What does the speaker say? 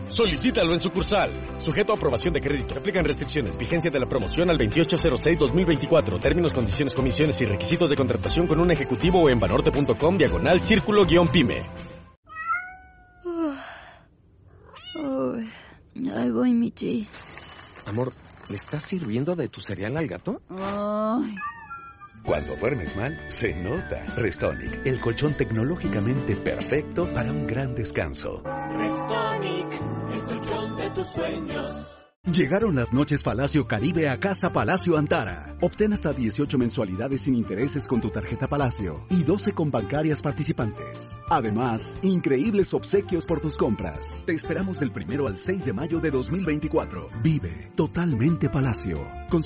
Solicítalo en sucursal. Sujeto a aprobación de crédito. Se aplican restricciones. Vigencia de la promoción al 28/06/2024. Términos, condiciones, comisiones y requisitos de contratación con un ejecutivo o en banorte.com/círculo-pyme. Ahí voy, Michi. Amor, ¿le estás sirviendo de tu cereal al gato? Ay. Cuando duermes mal, se nota. Restonic, el colchón tecnológicamente perfecto para un gran descanso. Restonic, el colchón de tus sueños. Llegaron las noches Palacio Caribe a Casa Palacio Antara. Obtén hasta 18 mensualidades sin intereses con tu tarjeta Palacio y 12 con bancarias participantes. Además, increíbles obsequios por tus compras. Te esperamos del 1 al 6 de mayo de 2024. Vive totalmente Palacio.